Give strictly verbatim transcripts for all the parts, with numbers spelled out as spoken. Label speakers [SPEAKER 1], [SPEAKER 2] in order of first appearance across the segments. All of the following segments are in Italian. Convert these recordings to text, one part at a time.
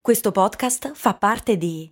[SPEAKER 1] Questo podcast fa parte di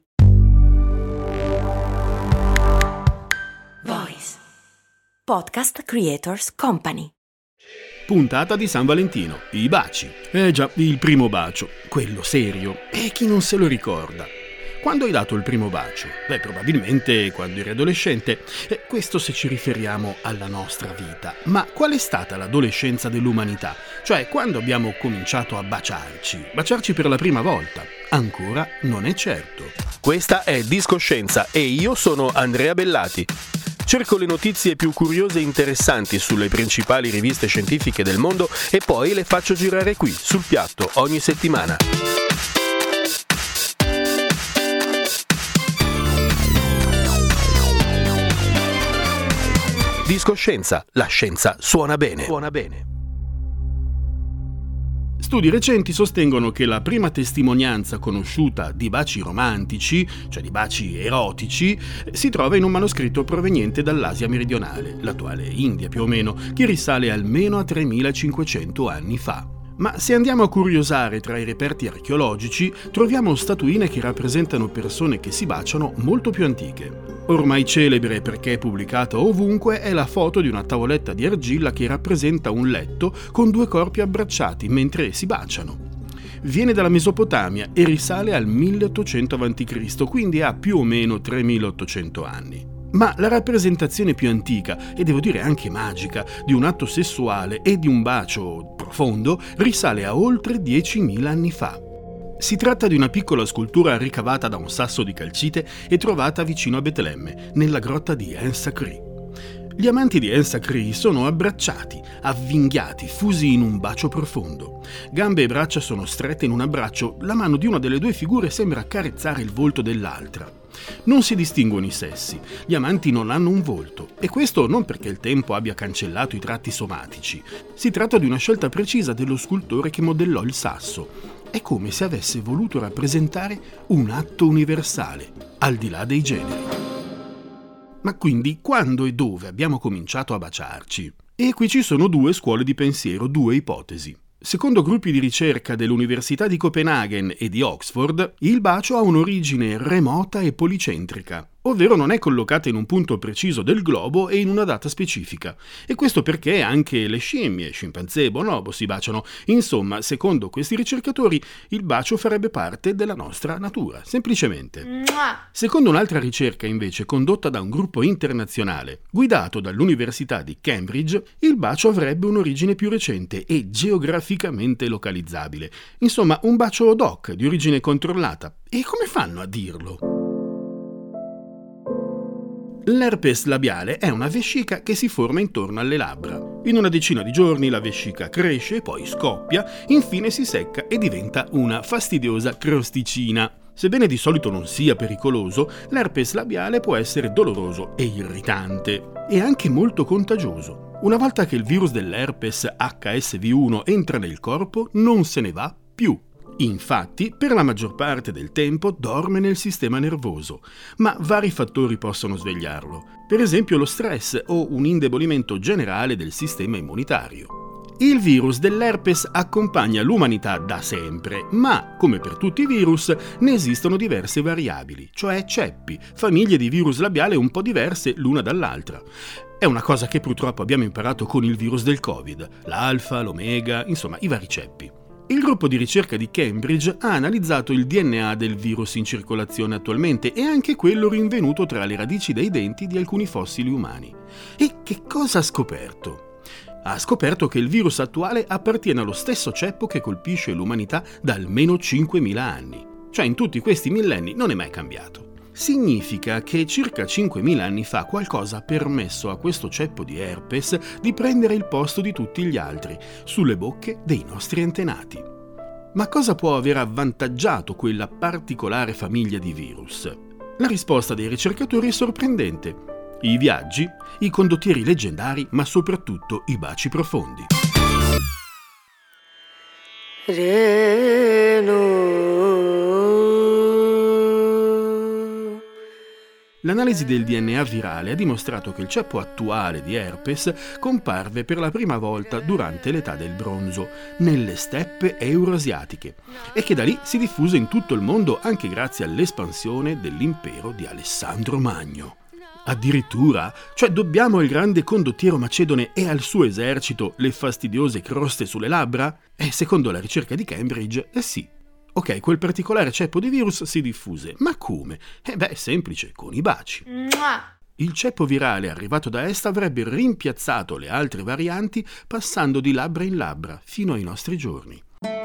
[SPEAKER 1] Voice Podcast Creators Company.
[SPEAKER 2] Puntata di San Valentino, i baci. Eh già, il primo bacio, quello serio. E chi non se lo ricorda? Quando hai dato il primo bacio? Beh, probabilmente quando eri adolescente. Eh, questo se ci riferiamo alla nostra vita. Ma qual è stata l'adolescenza dell'umanità? Cioè, quando abbiamo cominciato a baciarci? Baciarci per la prima volta? Ancora non è certo.
[SPEAKER 3] Questa è Discoscienza e io sono Andrea Bellati. Cerco le notizie più curiose e interessanti sulle principali riviste scientifiche del mondo e poi le faccio girare qui, sul piatto, ogni settimana. Discoscienza, la scienza suona bene. Suona bene.
[SPEAKER 2] Studi recenti sostengono che la prima testimonianza conosciuta di baci romantici, cioè di baci erotici, si trova in un manoscritto proveniente dall'Asia meridionale, l'attuale India più o meno, che risale almeno a tremilacinquecento anni fa. Ma se andiamo a curiosare tra i reperti archeologici, troviamo statuine che rappresentano persone che si baciano molto più antiche. Ormai celebre perché pubblicata ovunque è la foto di una tavoletta di argilla che rappresenta un letto con due corpi abbracciati mentre si baciano. Viene dalla Mesopotamia e risale al milleottocento avanti Cristo, quindi ha più o meno tremilaottocento anni. Ma la rappresentazione più antica, e devo dire anche magica, di un atto sessuale e di un bacio profondo risale a oltre diecimila anni fa. Si tratta di una piccola scultura ricavata da un sasso di calcite e trovata vicino a Betlemme, nella grotta di En-Sakri. Gli amanti di En-Sakri sono abbracciati, avvinghiati, fusi in un bacio profondo. Gambe e braccia sono strette in un abbraccio, la mano di una delle due figure sembra accarezzare il volto dell'altra. Non si distinguono i sessi, gli amanti non hanno un volto, e questo non perché il tempo abbia cancellato i tratti somatici. Si tratta di una scelta precisa dello scultore che modellò il sasso. È come se avesse voluto rappresentare un atto universale, al di là dei generi. Ma quindi quando e dove abbiamo cominciato a baciarci? E qui ci sono due scuole di pensiero, due ipotesi. Secondo gruppi di ricerca dell'Università di Copenaghen e di Oxford, il bacio ha un'origine remota e policentrica, ovvero non è collocata in un punto preciso del globo e in una data specifica. E questo perché anche le scimmie, scimpanzé e bonobo si baciano. Insomma, secondo questi ricercatori, il bacio farebbe parte della nostra natura, semplicemente. Mua! Secondo un'altra ricerca, invece, condotta da un gruppo internazionale, guidato dall'Università di Cambridge, il bacio avrebbe un'origine più recente e geograficamente localizzabile. Insomma, un bacio ad hoc, di origine controllata. E come fanno a dirlo? L'herpes labiale è una vescica che si forma intorno alle labbra. In una decina di giorni la vescica cresce, poi scoppia, infine si secca e diventa una fastidiosa crosticina. Sebbene di solito non sia pericoloso, l'herpes labiale può essere doloroso e irritante, e anche molto contagioso. Una volta che il virus dell'herpes acca esse vu uno entra nel corpo, non se ne va più. Infatti, per la maggior parte del tempo dorme nel sistema nervoso, ma vari fattori possono svegliarlo, per esempio lo stress o un indebolimento generale del sistema immunitario. Il virus dell'herpes accompagna l'umanità da sempre, ma, come per tutti i virus, ne esistono diverse variabili, cioè ceppi, famiglie di virus labiale un po' diverse l'una dall'altra. È una cosa che purtroppo abbiamo imparato con il virus del Covid, l'alfa, l'omega, insomma i vari ceppi. Il gruppo di ricerca di Cambridge ha analizzato il D N A del virus in circolazione attualmente e anche quello rinvenuto tra le radici dei denti di alcuni fossili umani. E che cosa ha scoperto? Ha scoperto che il virus attuale appartiene allo stesso ceppo che colpisce l'umanità da almeno cinquemila anni. Cioè in tutti questi millenni non è mai cambiato. Significa che circa cinquemila anni fa qualcosa ha permesso a questo ceppo di herpes di prendere il posto di tutti gli altri, sulle bocche dei nostri antenati. Ma cosa può aver avvantaggiato quella particolare famiglia di virus? La risposta dei ricercatori è sorprendente. I viaggi, i condottieri leggendari, ma soprattutto i baci profondi. Reno. L'analisi del D N A virale ha dimostrato che il ceppo attuale di herpes comparve per la prima volta durante l'età del bronzo, nelle steppe euroasiatiche, e che da lì si diffuse in tutto il mondo anche grazie all'espansione dell'impero di Alessandro Magno. Addirittura, cioè dobbiamo al grande condottiero macedone e al suo esercito le fastidiose croste sulle labbra? E secondo la ricerca di Cambridge, eh sì. Ok, quel particolare ceppo di virus si diffuse, ma come? Eh beh, è semplice, con i baci. Il ceppo virale arrivato da est avrebbe rimpiazzato le altre varianti passando di labbra in labbra fino ai nostri giorni.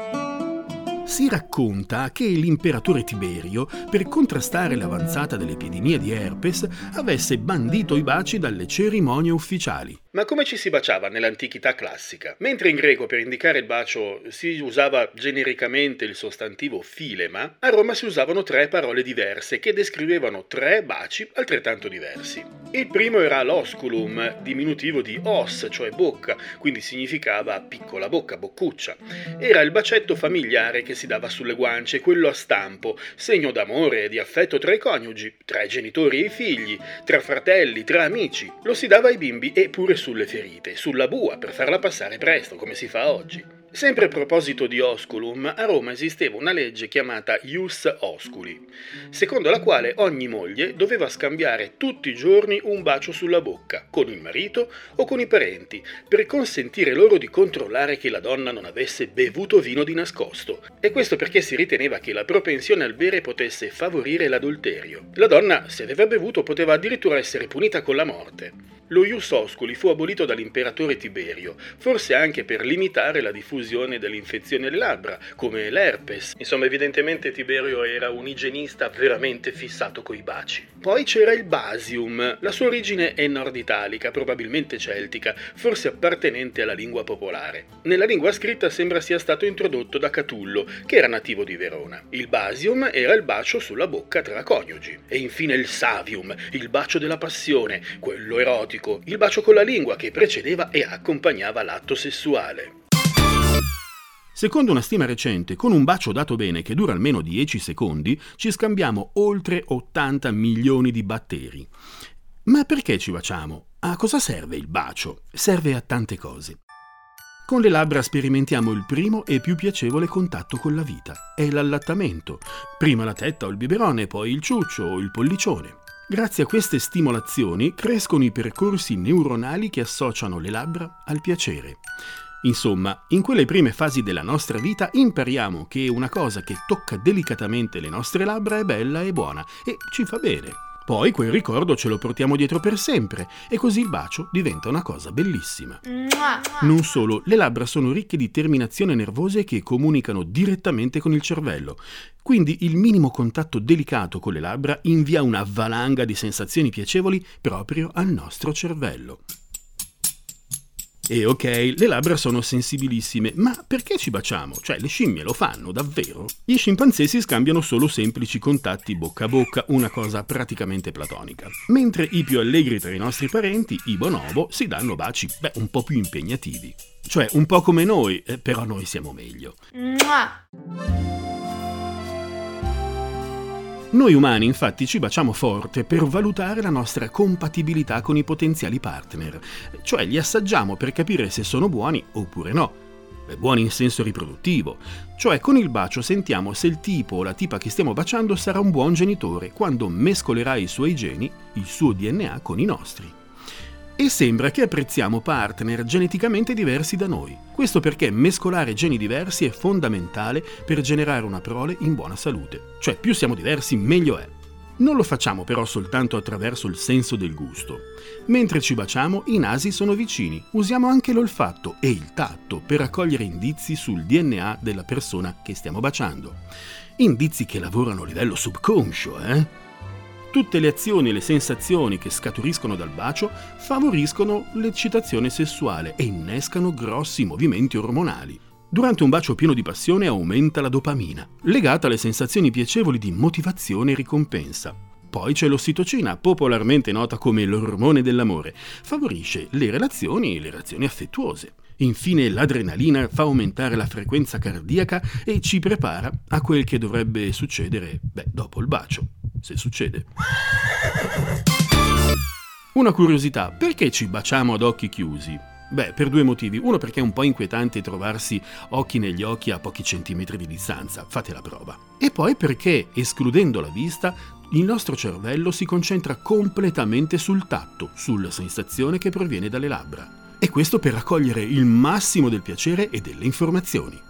[SPEAKER 2] Si racconta che l'imperatore Tiberio, per contrastare l'avanzata dell'epidemia di herpes, avesse bandito i baci dalle cerimonie ufficiali.
[SPEAKER 3] Ma come ci si baciava nell'antichità classica? Mentre in greco per indicare il bacio si usava genericamente il sostantivo philema, a Roma si usavano tre parole diverse che descrivevano tre baci altrettanto diversi. Il primo era l'osculum, diminutivo di os, cioè bocca, quindi significava piccola bocca, boccuccia. Era il bacetto familiare che si dava sulle guance, quello a stampo, segno d'amore e di affetto tra i coniugi, tra i genitori e i figli, tra fratelli, tra amici. Lo si dava ai bimbi e pure sulle ferite, sulla bua, per farla passare presto, come si fa oggi. Sempre a proposito di osculum, a Roma esisteva una legge chiamata ius osculi, secondo la quale ogni moglie doveva scambiare tutti i giorni un bacio sulla bocca, con il marito o con i parenti, per consentire loro di controllare che la donna non avesse bevuto vino di nascosto. E questo perché si riteneva che la propensione al bere potesse favorire l'adulterio. La donna, se aveva bevuto, poteva addirittura essere punita con la morte. Lo ius osculi fu abolito dall'imperatore Tiberio, forse anche per limitare la diffusione delle infezioni alle labbra, come l'herpes. Insomma, evidentemente Tiberio era un igienista veramente fissato coi baci. Poi c'era il basium. La sua origine è nord-italica, probabilmente celtica, forse appartenente alla lingua popolare. Nella lingua scritta sembra sia stato introdotto da Catullo, che era nativo di Verona. Il basium era il bacio sulla bocca tra coniugi. E infine il savium, il bacio della passione, quello erotico, il bacio con la lingua che precedeva e accompagnava l'atto sessuale.
[SPEAKER 2] Secondo una stima recente, con un bacio dato bene che dura almeno dieci secondi, ci scambiamo oltre ottanta milioni di batteri. Ma perché ci baciamo? A cosa serve il bacio? Serve a tante cose. Con le labbra sperimentiamo il primo e più piacevole contatto con la vita. È l'allattamento. Prima la tetta o il biberone, poi il ciuccio o il pollicione. Grazie a queste stimolazioni crescono i percorsi neuronali che associano le labbra al piacere. Insomma, in quelle prime fasi della nostra vita impariamo che una cosa che tocca delicatamente le nostre labbra è bella e buona e ci fa bene. Poi quel ricordo ce lo portiamo dietro per sempre e così il bacio diventa una cosa bellissima. Non solo, le labbra sono ricche di terminazioni nervose che comunicano direttamente con il cervello. Quindi il minimo contatto delicato con le labbra invia una valanga di sensazioni piacevoli proprio al nostro cervello. E ok, le labbra sono sensibilissime, ma perché ci baciamo? Cioè, le scimmie lo fanno, davvero? Gli scimpanzé si scambiano solo semplici contatti bocca a bocca, una cosa praticamente platonica. Mentre i più allegri tra i nostri parenti, i bonobo, si danno baci, beh, un po' più impegnativi. Cioè, un po' come noi, eh, però noi siamo meglio. Noi umani infatti ci baciamo forte per valutare la nostra compatibilità con i potenziali partner, cioè li assaggiamo per capire se sono buoni oppure no. Buoni in senso riproduttivo, cioè con il bacio sentiamo se il tipo o la tipa che stiamo baciando sarà un buon genitore quando mescolerà i suoi geni, il suo D N A con i nostri. E sembra che apprezziamo partner geneticamente diversi da noi. Questo perché mescolare geni diversi è fondamentale per generare una prole in buona salute. Cioè, più siamo diversi, meglio è. Non lo facciamo però soltanto attraverso il senso del gusto. Mentre ci baciamo, i nasi sono vicini. Usiamo anche l'olfatto e il tatto per raccogliere indizi sul D N A della persona che stiamo baciando. Indizi che lavorano a livello subconscio, eh? Tutte le azioni e le sensazioni che scaturiscono dal bacio favoriscono l'eccitazione sessuale e innescano grossi movimenti ormonali. Durante un bacio pieno di passione aumenta la dopamina, legata alle sensazioni piacevoli di motivazione e ricompensa. Poi c'è l'ossitocina, popolarmente nota come l'ormone dell'amore. Favorisce le relazioni e le reazioni affettuose. Infine l'adrenalina fa aumentare la frequenza cardiaca e ci prepara a quel che dovrebbe succedere, beh, dopo il bacio. Se succede. Una curiosità, perché ci baciamo ad occhi chiusi? Beh, per due motivi. Uno, perché è un po' inquietante trovarsi occhi negli occhi a pochi centimetri di distanza, fate la prova. E poi perché, escludendo la vista, il nostro cervello si concentra completamente sul tatto, sulla sensazione che proviene dalle labbra. E questo per raccogliere il massimo del piacere e delle informazioni.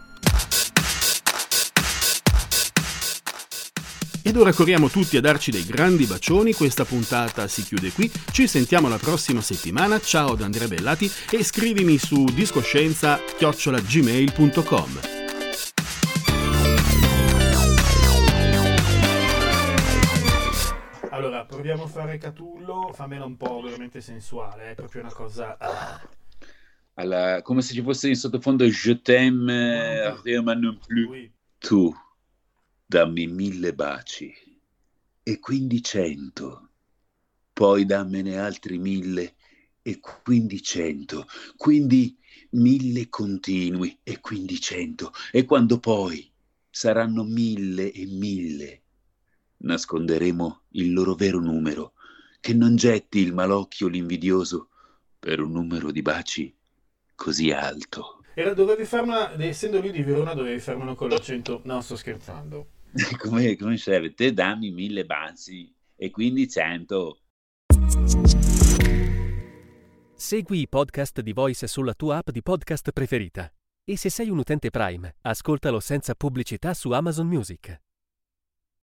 [SPEAKER 2] Ed ora corriamo tutti a darci dei grandi bacioni, questa puntata si chiude qui, ci sentiamo la prossima settimana, ciao da Andrea Bellati e scrivimi su discoscienza chiocciola gmail punto com. Allora, proviamo a fare Catullo, fammela un po' veramente sensuale, è proprio una cosa... Ah.
[SPEAKER 4] Alla, come se ci fosse in sottofondo Je t'aime, rien ma non plus.
[SPEAKER 2] Oui.
[SPEAKER 4] Tu, dammi mille baci, e quindi cento, poi dammene altri mille, e quindi cento, quindi mille continui, e quindi cento, e quando poi saranno mille e mille, nasconderemo il loro vero numero, che non getti il malocchio l'invidioso per un numero di baci così alto.
[SPEAKER 2] Era, dovevi farla, essendo lui di Verona, dovevi farmelo con l'accento... No, sto scherzando.
[SPEAKER 4] come, come serve? Te dammi mille baci e quindi cento.
[SPEAKER 5] Segui i podcast di Voice sulla tua app di podcast preferita. E se sei un utente Prime, ascoltalo senza pubblicità su Amazon Music.